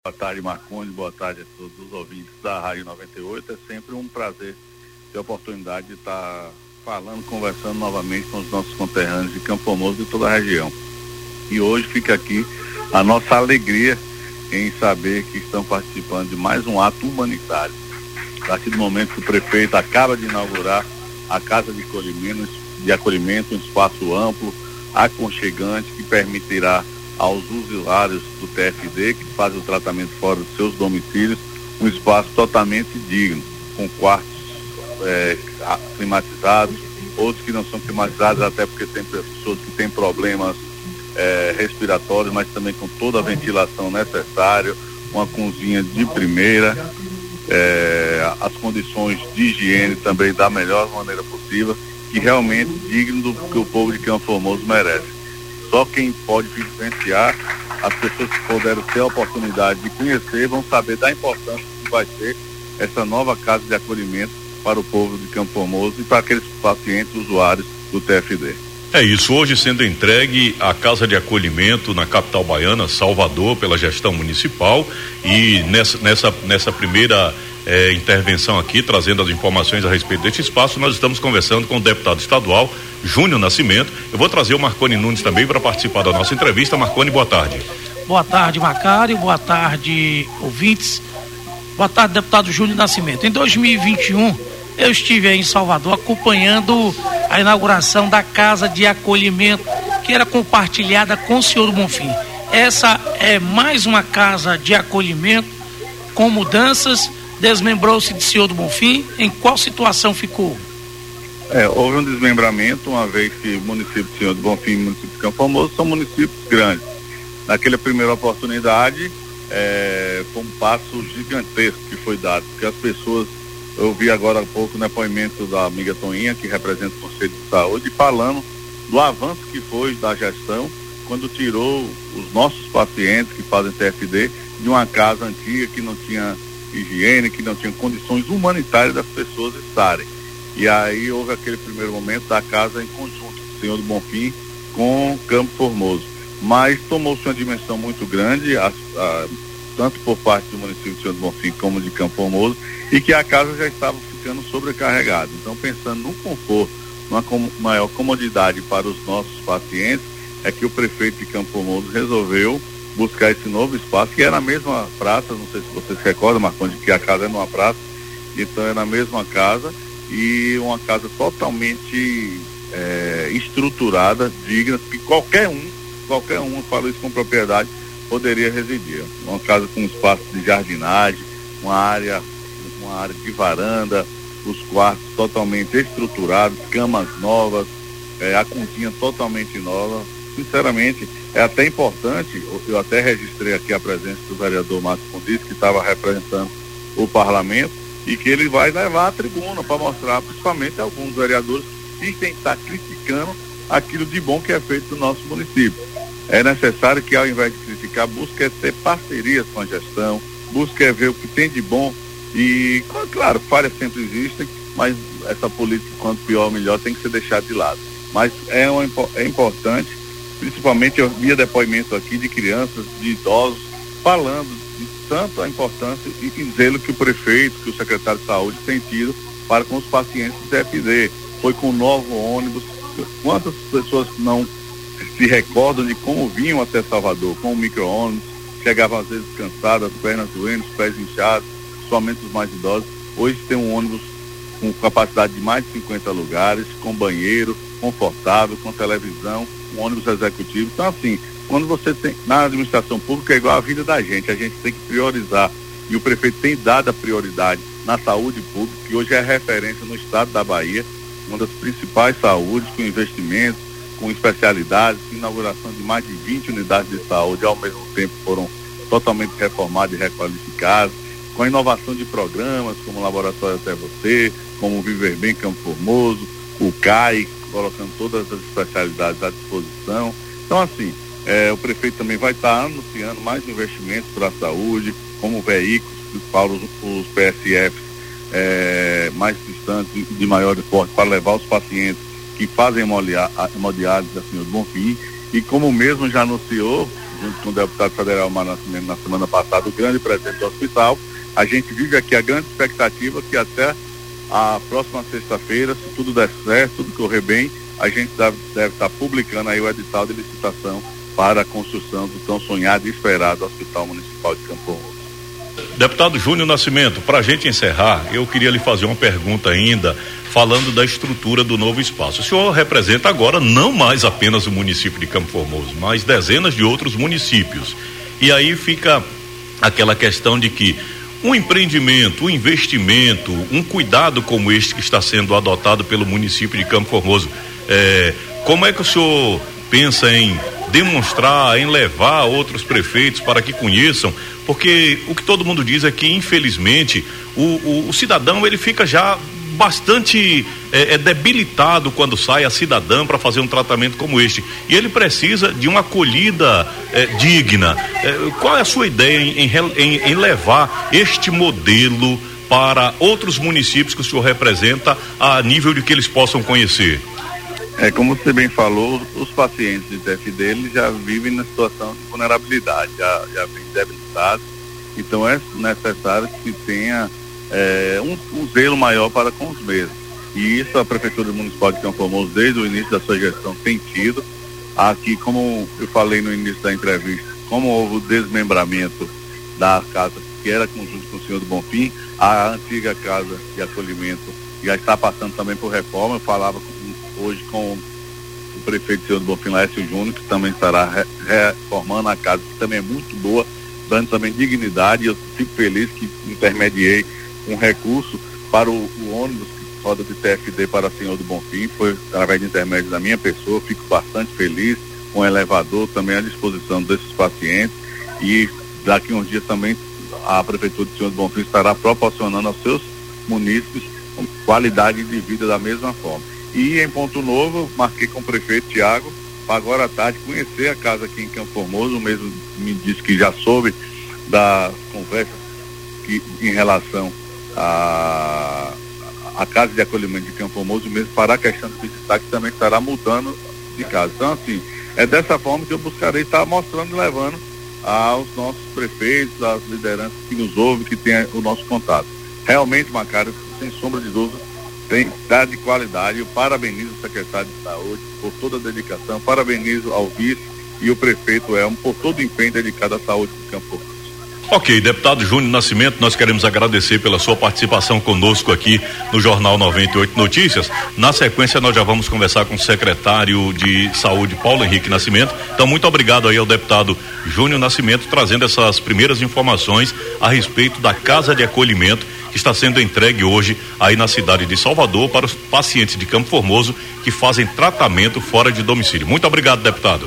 Boa tarde, Marcondes, boa tarde a todos os ouvintes da Rádio 98. É sempre um prazer ter a oportunidade de estar falando, conversando novamente com os nossos conterrâneos de Campo Formoso e toda a região. E hoje fica aqui a nossa alegria em saber que estão participando de mais um ato humanitário. A partir do momento que o prefeito acaba de inaugurar a Casa de Acolhimento, um espaço amplo, aconchegante, que permitirá aos usuários do TFD que fazem o tratamento fora dos seus domicílios um espaço totalmente digno, com quartos climatizados, outros que não são climatizados, até porque tem pessoas que têm problemas respiratórios, mas também com toda a ventilação necessária, uma cozinha de primeira, as condições de higiene também da melhor maneira possível e realmente digno do que o povo de Campo Formoso merece. Só quem pode vivenciar, as pessoas que puderam ter a oportunidade de conhecer, vão saber da importância que vai ser essa nova casa de acolhimento para o povo de Campo Formoso e para aqueles pacientes usuários do TFD. É isso, hoje sendo entregue a Casa de Acolhimento na capital baiana, Salvador, pela gestão municipal, e nessa primeira intervenção aqui, trazendo as informações a respeito deste espaço, nós estamos conversando com o deputado estadual Júnior Nascimento. Eu vou trazer o Marconi Nunes também para participar da nossa entrevista. Marconi, boa tarde. Boa tarde, Macário, boa tarde, ouvintes. Boa tarde, deputado Júnior Nascimento. Em 2021, eu estive aí em Salvador acompanhando a inauguração da Casa de Acolhimento, que era compartilhada com o senhor Bonfim. Essa é mais uma casa de acolhimento com mudanças. Desmembrou-se de senhor do Bonfim. Em qual situação ficou? Houve um desmembramento, uma vez que o município de Senhor do Bonfim e o município de Campo Formoso são municípios grandes. Naquela primeira oportunidade, foi um passo gigantesco que foi dado, porque as pessoas, eu vi agora há pouco o depoimento da amiga Toninha, que representa o Conselho de Saúde, falando do avanço que foi da gestão, quando tirou os nossos pacientes que fazem TFD de uma casa antiga que não tinha higiene, que não tinha condições humanitárias das pessoas estarem. E aí houve aquele primeiro momento da casa em conjunto, do Senhor do Bonfim com Campo Formoso. Mas tomou-se uma dimensão muito grande, tanto por parte do município de Senhor do Bonfim como de Campo Formoso, e que a casa já estava ficando sobrecarregada. Então, pensando no conforto, numa maior comodidade para os nossos pacientes, é que o prefeito de Campo Formoso resolveu buscar esse novo espaço, que é na mesma praça, não sei se vocês se recordam, Marcondes, que a casa é numa praça, então é na mesma casa, e uma casa totalmente estruturada, digna, que qualquer um, eu falo isso com propriedade, poderia residir. Uma casa com espaço de jardinagem, uma área de varanda, os quartos totalmente estruturados, camas novas, a cozinha totalmente nova. Sinceramente, é até importante, eu até registrei aqui a presença do vereador Márcio Condis, que estava representando o parlamento, e que ele vai levar a tribuna para mostrar, principalmente alguns vereadores que têm que estar criticando aquilo de bom que é feito no nosso município. É necessário que, ao invés de criticar, busque ter parcerias com a gestão, busque ver o que tem de bom, e, claro, falhas sempre existem, mas essa política, quanto pior ou melhor, tem que ser deixada de lado. Mas é importante. Principalmente eu via depoimento aqui de crianças, de idosos, falando de tanto a importância e zelo que o prefeito, que o secretário de saúde tem tido para com os pacientes do TFD. Foi com um novo ônibus. Quantas pessoas não se recordam de como vinham até Salvador, com o micro-ônibus, chegavam às vezes cansadas, pernas doendo, os pés inchados, somente os mais idosos. Hoje tem um ônibus com capacidade de mais de 50 lugares, com banheiro, confortável, com televisão, um ônibus executivo. Então, assim, quando você tem, na administração pública é igual a vida da gente, a gente tem que priorizar, e o prefeito tem dado a prioridade na saúde pública, que hoje é referência no estado da Bahia, uma das principais saúdes, com investimentos, com especialidades, com inauguração de mais de 20 unidades de saúde, ao mesmo tempo foram totalmente reformadas e requalificadas, com a inovação de programas, como o Laboratório Até Você, como o Viver Bem Campo Formoso, o CAI, colocando todas as especialidades à disposição. Então, assim, o prefeito também vai estar anunciando mais investimentos para a saúde, como veículos para os PSFs mais distantes, de maior porte, para levar os pacientes que fazem hemodiálise da Senhor do Bonfim, e como mesmo já anunciou, junto com o deputado federal Mário Nascimento na semana passada, o grande presidente do hospital. A gente vive aqui a grande expectativa que até a próxima sexta-feira, se tudo der certo, tudo correr bem, a gente deve estar publicando aí o edital de licitação para a construção do tão sonhado e esperado Hospital Municipal de Campo Formoso. Deputado Júnior Nascimento, para a gente encerrar, eu queria lhe fazer uma pergunta ainda, falando da estrutura do novo espaço. O senhor representa agora não mais apenas o município de Campo Formoso, mas dezenas de outros municípios. E aí fica aquela questão de que um empreendimento, um investimento, um cuidado como este que está sendo adotado pelo município de Campo Formoso, como é que o senhor pensa em demonstrar, em levar outros prefeitos para que conheçam? Porque o que todo mundo diz é que, infelizmente, o cidadão ele fica já bastante debilitado quando sai a cidadã para fazer um tratamento como este, e ele precisa de uma acolhida digna. Qual é a sua ideia em levar este modelo para outros municípios que o senhor representa, a nível de que eles possam conhecer? Como você bem falou, os pacientes de TFD eles já vivem na situação de vulnerabilidade, já vêm debilitados, então é necessário que tenha um zelo maior para com os mesmos. E isso a Prefeitura Municipal de Campo Formoso, desde o início da sua gestão, tem tido. Aqui, como eu falei no início da entrevista, como houve o desmembramento da casa que era conjunto com o senhor do Bonfim, a antiga casa de acolhimento já está passando também por reforma. Eu falava hoje com o prefeito senhor do Bonfim, Laércio Júnior, que também estará reformando a casa, que também é muito boa, dando também dignidade. Eu fico feliz que intermediei um recurso para o ônibus que roda de TFD para o senhor do Bonfim, foi através de intermédio da minha pessoa. Fico bastante feliz, com um elevador também à disposição desses pacientes, e daqui a uns dias também a Prefeitura do senhor do Bonfim estará proporcionando aos seus munícipes qualidade de vida da mesma forma. E em Ponto Novo, eu marquei com o prefeito Tiago para agora à tarde conhecer a casa aqui em Campo Formoso. O mesmo me disse que já soube das conversas em relação à casa de acolhimento de Campo Formoso, mesmo para a questão do visitar, que também estará mudando de casa. Então, assim, é dessa forma que eu buscarei estar mostrando e levando aos nossos prefeitos, às lideranças que nos ouvem, que tem o nosso contato. Realmente, Macário, sem sombra de dúvida, tem dado de qualidade. Eu parabenizo o secretário de Saúde por toda a dedicação, parabenizo ao vice e o prefeito Elmo por todo o empenho dedicado à saúde do Campo Formoso. Ok, deputado Júnior Nascimento, nós queremos agradecer pela sua participação conosco aqui no Jornal 98 Notícias. Na sequência, nós já vamos conversar com o secretário de Saúde, Paulo Henrique Nascimento. Então, muito obrigado aí ao deputado Júnior Nascimento, trazendo essas primeiras informações a respeito da casa de acolhimento que está sendo entregue hoje aí na cidade de Salvador para os pacientes de Campo Formoso que fazem tratamento fora de domicílio. Muito obrigado, deputado.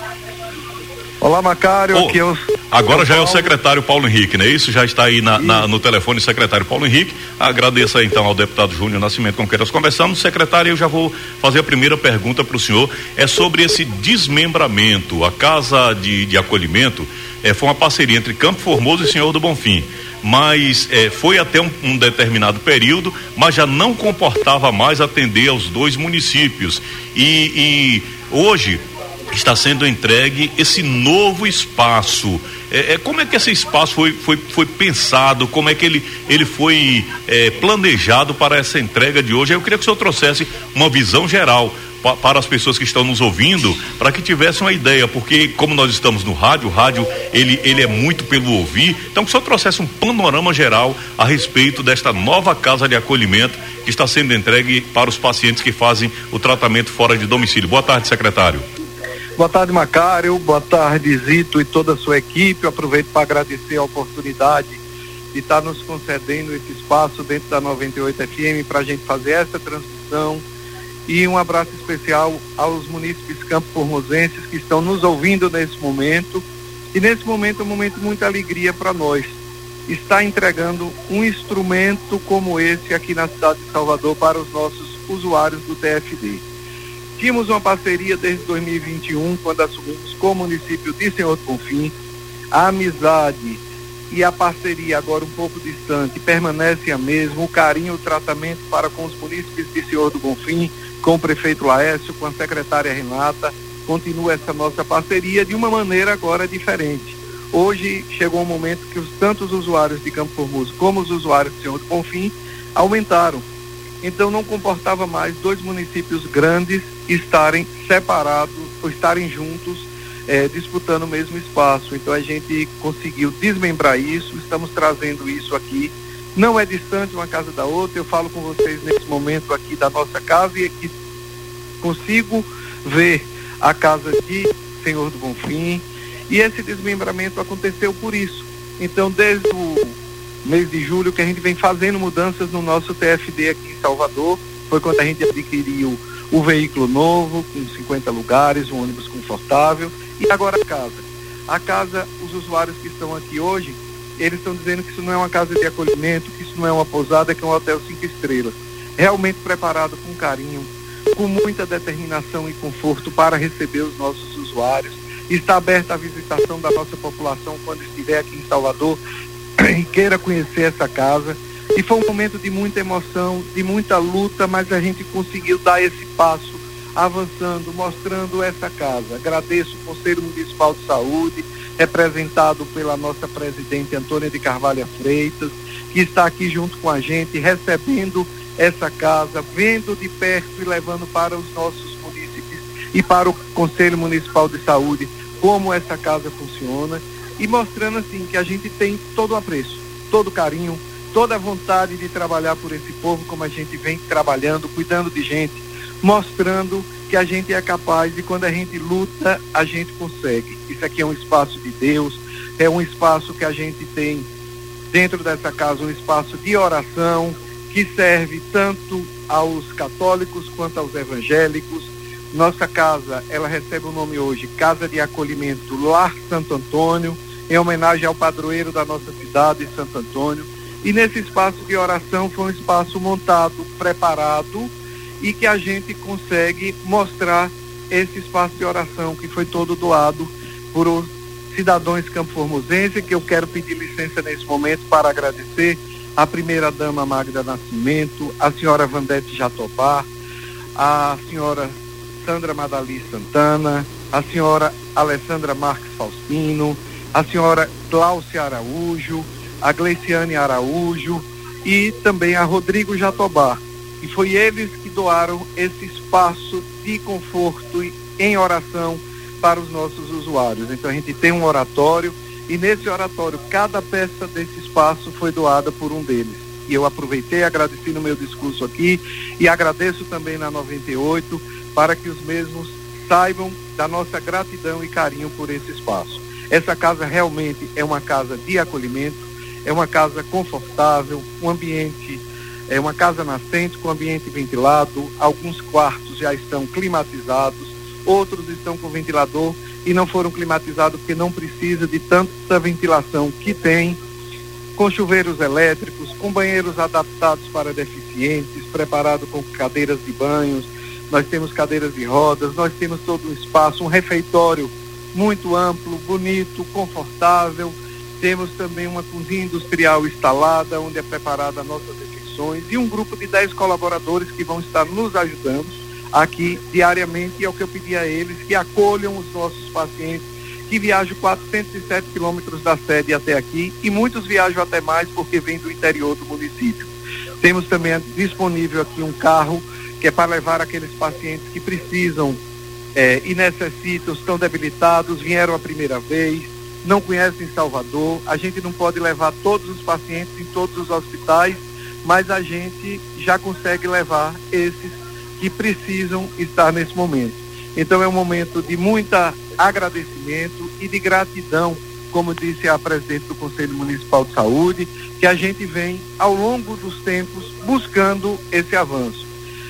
Olá, Macário, aqui é o... Agora já é o secretário Paulo Henrique, não é isso? Já está aí no telefone o secretário Paulo Henrique. Agradeço aí, então ao deputado Júnior Nascimento com quem nós conversamos. Secretário, eu já vou fazer a primeira pergunta para o senhor, é sobre esse desmembramento. A casa de acolhimento foi uma parceria entre Campo Formoso e Senhor do Bonfim, mas foi até um determinado período, mas já não comportava mais atender aos dois municípios, e hoje está sendo entregue esse novo espaço. Como é que esse espaço foi pensado? Como é que ele foi planejado para essa entrega de hoje? Eu queria que o senhor trouxesse uma visão geral para as pessoas que estão nos ouvindo, para que tivessem uma ideia, porque como nós estamos no rádio, o rádio ele é muito pelo ouvir. Então que o senhor trouxesse um panorama geral a respeito desta nova casa de acolhimento que está sendo entregue para os pacientes que fazem o tratamento fora de domicílio. Boa tarde, secretário. Boa tarde, Macário, boa tarde, Zito e toda a sua equipe. Eu aproveito para agradecer a oportunidade de estar nos concedendo esse espaço dentro da 98 FM para a gente fazer essa transmissão, e um abraço especial aos munícipes campo-formosenses que estão nos ouvindo nesse momento, e nesse momento é um momento de muita alegria para nós estar entregando um instrumento como esse aqui na cidade de Salvador para os nossos usuários do TFD. Tínhamos uma parceria desde 2021, quando assumimos com o município de Senhor do Bonfim. A amizade e a parceria, agora um pouco distante, permanece a mesma. O carinho, o tratamento para com os munícipes de Senhor do Bonfim, com o prefeito Laércio, com a secretária Renata, continua essa nossa parceria de uma maneira agora diferente. Hoje chegou um momento que tanto os usuários de Campo Formoso como os usuários de Senhor do Bonfim aumentaram. Então não comportava mais 2 municípios grandes estarem separados ou estarem juntos, disputando o mesmo espaço. Então a gente conseguiu desmembrar isso, estamos trazendo isso aqui. Não é distante uma casa da outra, eu falo com vocês nesse momento aqui da nossa casa e aqui consigo ver a casa de Senhor do Bonfim, e esse desmembramento aconteceu por isso. Então desde o mês de julho que a gente vem fazendo mudanças no nosso TFD aqui em Salvador, foi quando a gente adquiriu o veículo novo, com 50 lugares, um ônibus confortável, e agora a casa, os usuários que estão aqui hoje, eles estão dizendo que isso não é uma casa de acolhimento, que isso não é uma pousada, que é um hotel 5 estrelas, realmente preparado com carinho, com muita determinação e conforto para receber os nossos usuários. Está aberta a visitação da nossa população quando estiver aqui em Salvador e queira conhecer essa casa. E foi um momento de muita emoção, de muita luta, mas a gente conseguiu dar esse passo, avançando, mostrando essa casa. Agradeço o Conselho Municipal de Saúde, representado pela nossa presidente Antônia de Carvalho Freitas, que está aqui junto com a gente, recebendo essa casa, vendo de perto e levando para os nossos munícipes e para o Conselho Municipal de Saúde como essa casa funciona, e mostrando assim que a gente tem todo o apreço, todo o carinho, toda a vontade de trabalhar por esse povo, como a gente vem trabalhando, cuidando de gente, mostrando que a gente é capaz, e quando a gente luta, a gente consegue. Isso aqui é um espaço de Deus, é um espaço que a gente tem dentro dessa casa, um espaço de oração, que serve tanto aos católicos quanto aos evangélicos. Nossa casa, ela recebe o nome hoje, Casa de Acolhimento Lar Santo Antônio, em homenagem ao padroeiro da nossa cidade, Santo Antônio. E nesse espaço de oração foi um espaço montado, preparado, e que a gente consegue mostrar esse espaço de oração que foi todo doado por os cidadãos campo-formosenses, que eu quero pedir licença nesse momento para agradecer a primeira-dama Magda Nascimento, a senhora Vandete Jatobá, a senhora Sandra Madali Santana, a senhora Alessandra Marques Faustino, a senhora Cláudia Araújo, a Gleiciane Araújo e também a Rodrigo Jatobá. E foi eles que doaram esse espaço de conforto e em oração para os nossos usuários. Então a gente tem um oratório, e nesse oratório cada peça desse espaço foi doada por um deles. E eu aproveitei, agradeci no meu discurso aqui, e agradeço também na 98, para que os mesmos saibam da nossa gratidão e carinho por esse espaço. Essa casa realmente é uma casa de acolhimento, é uma casa confortável, um ambiente, é uma casa nascente com ambiente ventilado, alguns quartos já estão climatizados, outros estão com ventilador e não foram climatizados porque não precisa de tanta ventilação que tem, com chuveiros elétricos, com banheiros adaptados para deficientes, preparado com cadeiras de banhos, nós temos cadeiras de rodas, nós temos todo um espaço, um refeitório muito amplo, bonito, confortável, temos também uma cozinha industrial instalada, onde é preparada as nossas refeições, e um grupo de 10 colaboradores que vão estar nos ajudando aqui diariamente, e é o que eu pedi a eles, que acolham os nossos pacientes, que viajam 407 quilômetros da sede até aqui, e muitos viajam até mais porque vêm do interior do município. Temos também disponível aqui um carro, que é para levar aqueles pacientes que precisam e necessitam, estão debilitados, vieram a primeira vez, não conhecem Salvador. A gente não pode levar todos os pacientes em todos os hospitais, mas a gente já consegue levar esses que precisam estar nesse momento. Então é um momento de muita agradecimento e de gratidão, como disse a presidente do Conselho Municipal de Saúde, que a gente vem ao longo dos tempos buscando esse avanço.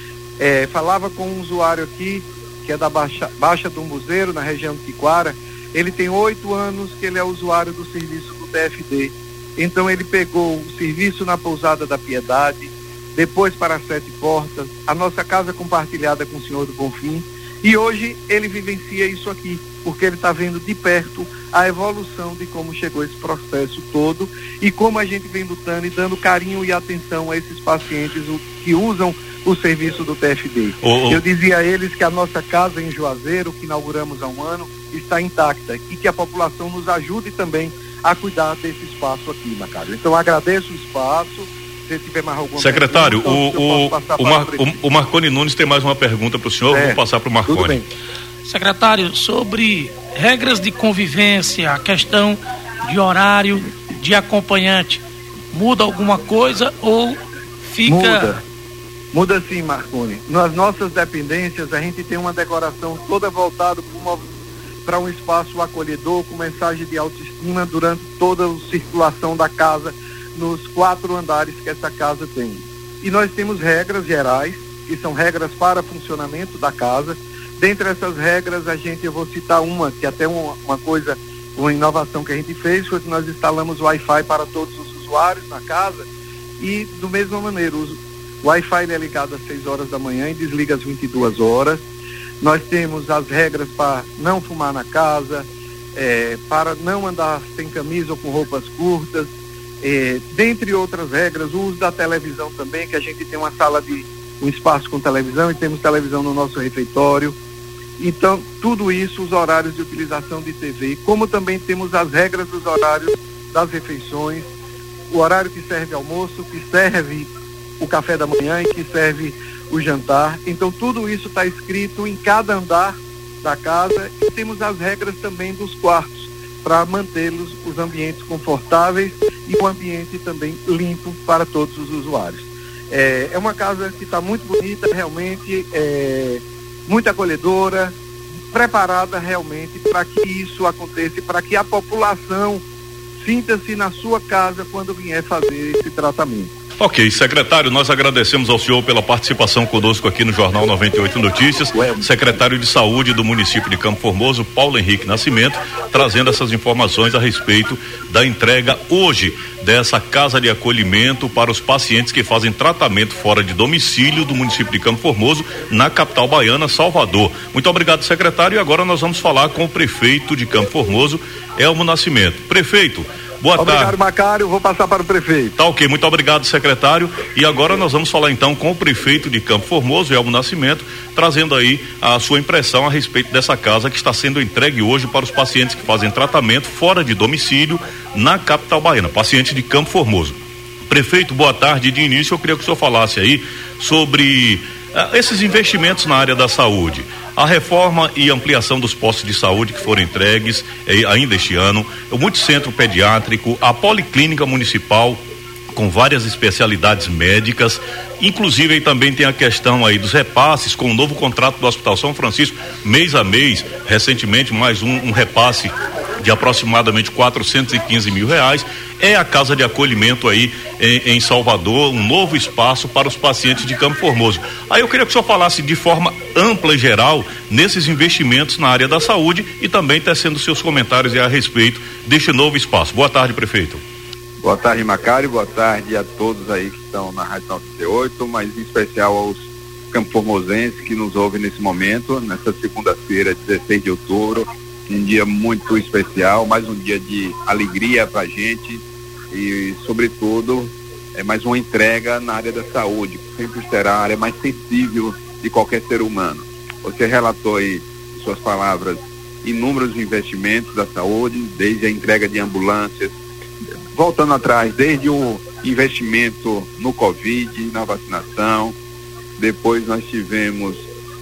Falava com um usuário aqui, que é da Baixa do Umbuzeiro, na região de Tiquara. Ele tem 8 anos que ele é usuário do serviço do TFD. Então ele pegou o serviço na Pousada da Piedade, depois para as 7 Portas, a nossa casa compartilhada com o Senhor do Bonfim, e hoje ele vivencia isso aqui, porque ele está vendo de perto a evolução de como chegou esse processo todo e como a gente vem lutando e dando carinho e atenção a esses pacientes que usam o serviço do TFD. Eu dizia a eles que a nossa casa em Juazeiro, que inauguramos há um ano, está intacta e que a população nos ajude também a cuidar desse espaço aqui, Macário. Então agradeço o espaço. Se tiver mais alguma secretário, pergunta, o Marconi Nunes tem mais uma pergunta para o senhor, vou passar para o Marconi. Tudo bem. Secretário, sobre regras de convivência, a questão de horário de acompanhante, muda alguma coisa ou fica... Muda sim, Marconi. Nas nossas dependências a gente tem uma decoração toda voltada para um espaço acolhedor, com mensagem de autoestima durante toda a circulação da casa, nos 4 andares que essa casa tem. E nós temos regras gerais, que são regras para funcionamento da casa. Dentre essas regras, eu vou citar uma, que até uma inovação que a gente fez, foi que nós instalamos Wi-Fi para todos os usuários na casa, e do mesma maneira, o Wi-Fi é ligado às 6 horas da manhã e desliga às 22 horas. Nós temos as regras para não fumar na casa, para não andar sem camisa ou com roupas curtas, dentre outras regras, o uso da televisão também, que a gente tem um espaço com televisão e temos televisão no nosso refeitório. Então, tudo isso, os horários de utilização de TV, como também temos as regras dos horários das refeições, o horário que serve almoço, que serve o café da manhã e que serve o jantar. Então, tudo isso está escrito em cada andar da casa, e temos as regras também dos quartos, para mantê-los, os ambientes confortáveis e o ambiente também limpo para todos os usuários. É uma casa que está muito bonita, realmente, muito acolhedora, preparada realmente para que isso aconteça, para que a população sinta-se na sua casa quando vier fazer esse tratamento. Ok, secretário, nós agradecemos ao senhor pela participação conosco aqui no Jornal 98 Notícias. Secretário de Saúde do município de Campo Formoso, Paulo Henrique Nascimento, trazendo essas informações a respeito da entrega hoje dessa casa de acolhimento para os pacientes que fazem tratamento fora de domicílio do município de Campo Formoso, na capital baiana, Salvador. Muito obrigado, secretário, e agora nós vamos falar com o prefeito de Campo Formoso, Elmo Nascimento. Prefeito, boa tarde. Obrigado, Macário, vou passar para o prefeito. Tá ok, muito obrigado, secretário, e agora nós vamos falar então com o prefeito de Campo Formoso, Elmo Nascimento, trazendo aí a sua impressão a respeito dessa casa que está sendo entregue hoje para os pacientes que fazem tratamento fora de domicílio na capital baiana, pacientes de Campo Formoso. Prefeito, boa tarde. De início eu queria que o senhor falasse aí sobre esses investimentos na área da saúde, a reforma e ampliação dos postos de saúde que foram entregues ainda este ano, o multicentro pediátrico, a policlínica municipal com várias especialidades médicas, inclusive aí também tem a questão aí dos repasses com o novo contrato do Hospital São Francisco, mês a mês, recentemente mais um repasse de aproximadamente R$415 mil, é a casa de acolhimento aí em Salvador, um novo espaço para os pacientes de Campo Formoso. Aí eu queria que o senhor falasse de forma ampla e geral nesses investimentos na área da saúde e também tecendo seus comentários a respeito deste novo espaço. Boa tarde, prefeito. Boa tarde, Macário, boa tarde a todos aí que estão na Rádio 98, mas em especial aos campoformosenses que nos ouvem nesse momento, nessa segunda-feira, 16 de outubro, um dia muito especial, mais um dia de alegria pra gente e, sobretudo, mais uma entrega na área da saúde, que sempre será a área mais sensível de qualquer ser humano. Você relatou aí, em suas palavras, inúmeros investimentos da saúde, desde a entrega de ambulâncias, voltando atrás, desde o investimento no Covid, na vacinação, depois nós tivemos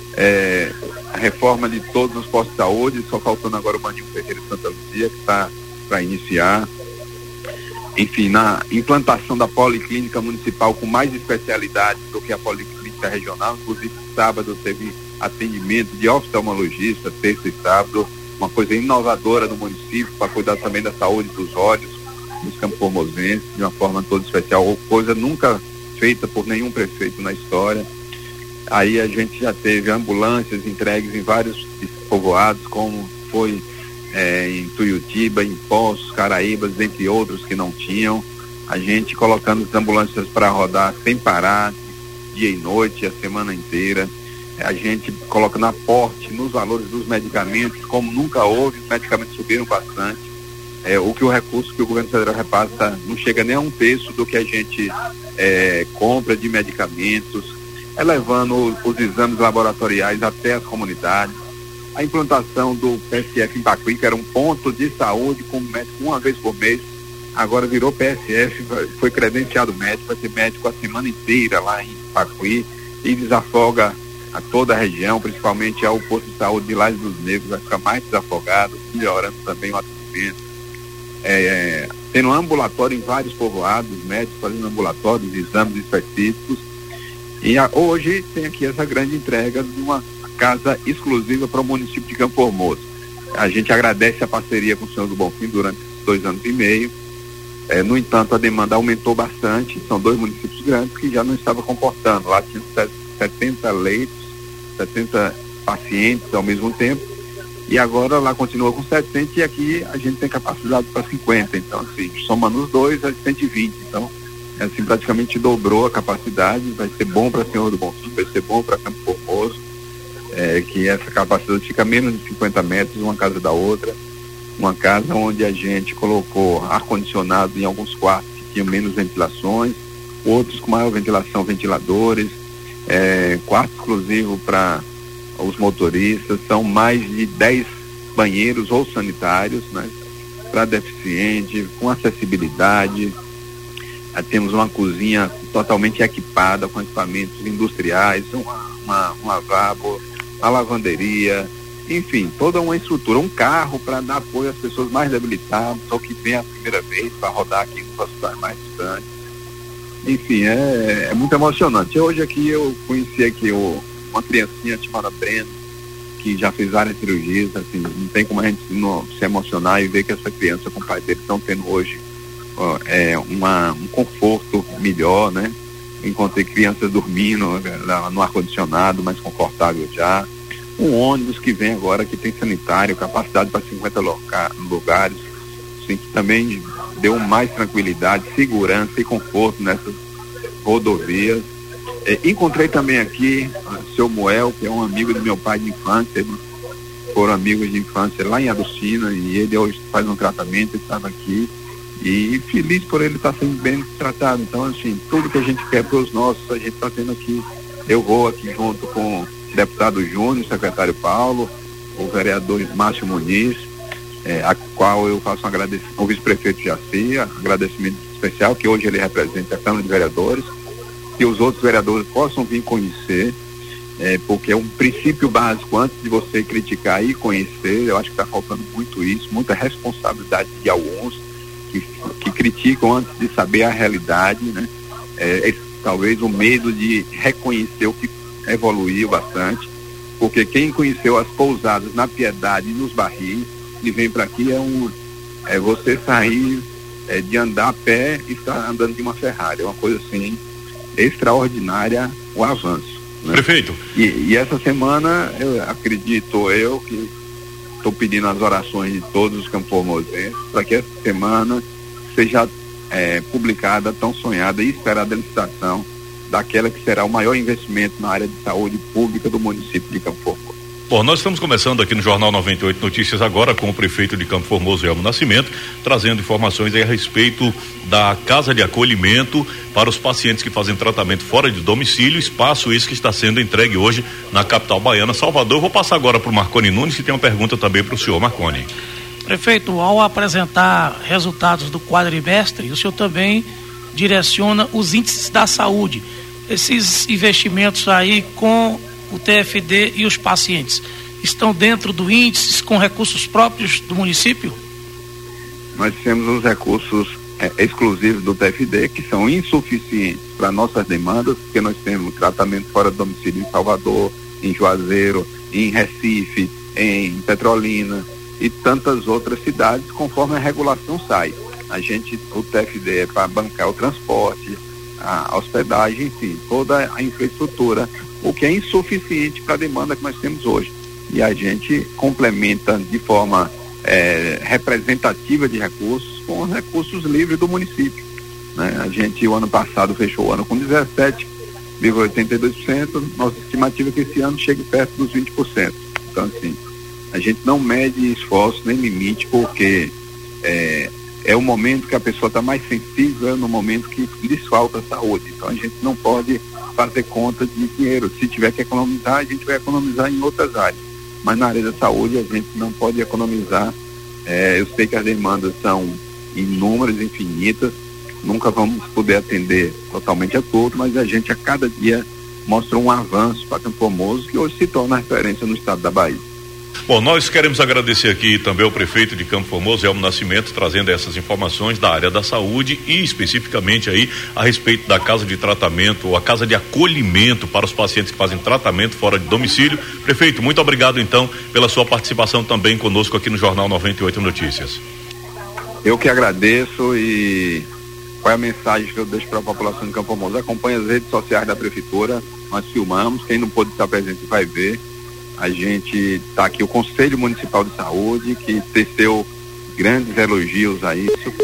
a reforma de todos os postos de saúde, só faltando agora o Maninho Ferreira de Santa Luzia, que está para iniciar. Enfim, na implantação da policlínica municipal com mais especialidades do que a policlínica regional, inclusive sábado teve atendimento de oftalmologista, terça e sábado, uma coisa inovadora no município para cuidar também da saúde dos olhos dos campoformosenses de uma forma toda especial, coisa nunca feita por nenhum prefeito na história. Aí a gente já teve ambulâncias entregues em vários povoados, como foi em Tuiutiba, em Poços, Caraíbas, entre outros que não tinham. A gente colocando as ambulâncias para rodar sem parar, dia e noite, a semana inteira. A gente colocando aporte nos valores dos medicamentos, como nunca houve, os medicamentos subiram bastante. O recurso que o governo federal repassa não chega nem a 1/3 do que a gente compra de medicamentos. elevando os exames laboratoriais até as comunidades, a implantação do PSF em Pacuí, que era um ponto de saúde com médico uma vez por mês, agora virou PSF, foi credenciado médico, vai ter médico a semana inteira lá em Pacuí e desafoga a toda a região, principalmente ao posto de saúde de Lajes dos Negros, vai ficar mais desafogado, melhorando também o atendimento. Tendo um ambulatório em vários povoados, médicos fazendo ambulatórios, exames específicos. E hoje tem aqui essa grande entrega de uma casa exclusiva para o município de Campo Formoso. A gente agradece a parceria com o senhor do Bonfim durante 2 anos e meio. No entanto, a demanda aumentou bastante, são 2 municípios grandes que já não estavam comportando. Lá tinha 70 leitos, 70 pacientes ao mesmo tempo, e agora lá continua com 700 e aqui a gente tem capacidade para 50, então assim, somando os 2 é 120, então assim, praticamente dobrou a capacidade. Vai ser bom para Senhor do Bonfim, vai ser bom para Campo Formoso, que essa capacidade fica menos de 50 metros uma casa da outra, uma casa onde a gente colocou ar-condicionado em alguns quartos que tinham menos ventilações, outros com maior ventilação, ventiladores, quarto exclusivo para os motoristas, são mais de 10 banheiros ou sanitários, né, para deficiente, com acessibilidade. Temos uma cozinha totalmente equipada com equipamentos industriais, um lavabo, a lavanderia, enfim, toda uma estrutura, um carro para dar apoio às pessoas mais debilitadas ou que vem a primeira vez para rodar aqui nos hospitais mais distantes. Enfim, é muito emocionante. Hoje aqui eu conheci aqui uma criancinha chamada Breno, que já fez várias cirurgias, assim, não tem como a gente não se emocionar e ver que essa criança com o pai dele estão tendo hoje um conforto melhor, né? Encontrei crianças dormindo no ar-condicionado, mais confortável já. Um ônibus que vem agora, que tem sanitário, capacidade para 50 lugares, assim, que também deu mais tranquilidade, segurança e conforto nessas rodovias. Encontrei também aqui o seu Moel, que é um amigo do meu pai de infância, foram amigos de infância lá em Aducina, e ele hoje faz um tratamento, estava aqui, e feliz por ele estar sendo bem tratado. Então, assim, tudo que a gente quer para os nossos, a gente está tendo aqui. Eu vou aqui junto com o deputado Júnior, o secretário Paulo, o vereador Márcio Muniz, a qual eu faço um agradecimento ao vice-prefeito Jaci, agradecimento especial, que hoje ele representa a Câmara de Vereadores, que os outros vereadores possam vir conhecer, porque é um princípio básico antes de você criticar e conhecer. Eu acho que está faltando muito isso, muita responsabilidade de alguns que criticam antes de saber a realidade, né? Talvez o medo de reconhecer o que evoluiu bastante, porque quem conheceu as pousadas na Piedade e nos Barris, e vem para aqui você sair de andar a pé e estar andando de uma Ferrari, é uma coisa assim extraordinária o avanço, né? Prefeito. E essa semana acredito que estou pedindo as orações de todos os campoformosenses para que essa semana seja publicada a tão sonhada e esperada licitação daquela que será o maior investimento na área de saúde pública do município de Campo Formoso. Bom, nós estamos começando aqui no Jornal 98 Notícias agora com o prefeito de Campo Formoso, Elmo Nascimento, trazendo informações aí a respeito da casa de acolhimento para os pacientes que fazem tratamento fora de domicílio, espaço esse que está sendo entregue hoje na capital baiana, Salvador. Eu vou passar agora para o Marconi Nunes, que tem uma pergunta também para o senhor, Marconi. Prefeito, ao apresentar resultados do quadrimestre, o senhor também direciona os índices da saúde. Esses investimentos aí com o TFD e os pacientes estão dentro do índice com recursos próprios do município? Nós temos os recursos exclusivos do TFD que são insuficientes para nossas demandas, porque nós temos tratamento fora do domicílio em Salvador, em Juazeiro, em Recife, em Petrolina e tantas outras cidades, conforme a regulação sai. O TFD é para bancar o transporte, a hospedagem, enfim, toda a infraestrutura, o que é insuficiente para a demanda que nós temos hoje. E a gente complementa de forma representativa de recursos com os recursos livres do município, né? A gente, o ano passado, fechou o ano com 17,82%, nossa estimativa é que esse ano chegue perto dos 20%. Então, assim, a gente não mede esforço nem limite, porque é o momento que a pessoa está mais sensível, no momento que lhes falta saúde. Então a gente não pode fazer conta de dinheiro. Se tiver que economizar, a gente vai economizar em outras áreas. Mas na área da saúde a gente não pode economizar. Eu sei que as demandas são inúmeras, infinitas, nunca vamos poder atender totalmente a todos, mas a gente a cada dia mostra um avanço para Campo Formoso, que hoje se torna referência no estado da Bahia. Bom, nós queremos agradecer aqui também ao prefeito de Campo Formoso, Elmo Nascimento, trazendo essas informações da área da saúde e especificamente aí a respeito da casa de tratamento ou a casa de acolhimento para os pacientes que fazem tratamento fora de domicílio. Prefeito, muito obrigado então pela sua participação também conosco aqui no Jornal 98 Notícias. Eu que agradeço. E qual é a mensagem que eu deixo para a população de Campo Formoso? Acompanhe as redes sociais da prefeitura, nós filmamos, quem não pôde estar presente vai ver. A gente está aqui, o Conselho Municipal de Saúde, que teceu grandes elogios a isso,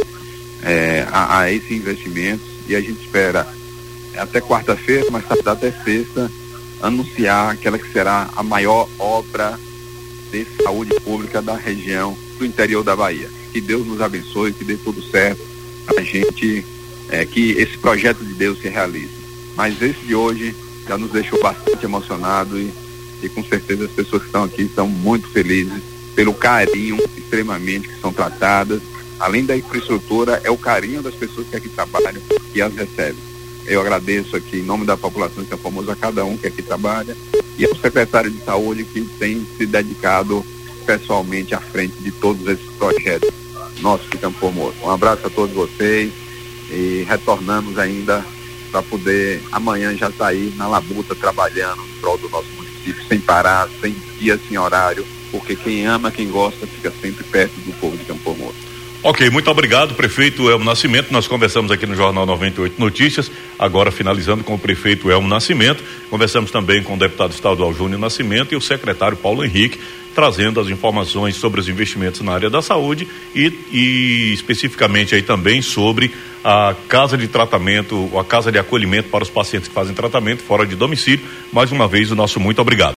a esse investimento, e a gente espera até quarta-feira, mas tardar até sexta, anunciar aquela que será a maior obra de saúde pública da região do interior da Bahia. Que Deus nos abençoe, que dê tudo certo, a gente, que esse projeto de Deus se realize. Mas esse de hoje já nos deixou bastante emocionado e com certeza as pessoas que estão aqui estão muito felizes pelo carinho extremamente que são tratadas. Além da infraestrutura, é o carinho das pessoas que aqui trabalham e as recebem. Eu agradeço aqui em nome da população de Campo Formoso a cada um que aqui trabalha e ao secretário de saúde que tem se dedicado pessoalmente à frente de todos esses projetos nossos de Campo Formoso. Um abraço a todos vocês e retornamos ainda para poder amanhã já estar aí na labuta trabalhando em prol do nosso município, sem parar, sem dia, sem horário, porque quem ama, quem gosta, fica sempre perto do povo de Campo Formoso. Ok, muito obrigado, prefeito Elmo Nascimento. Nós conversamos aqui no Jornal 98 Notícias, agora finalizando com o prefeito Elmo Nascimento. Conversamos também com o deputado estadual Júnior Nascimento e o secretário Paulo Henrique, trazendo as informações sobre os investimentos na área da saúde e especificamente aí também sobre a casa de tratamento, a casa de acolhimento para os pacientes que fazem tratamento fora de domicílio. Mais uma vez, o nosso muito obrigado.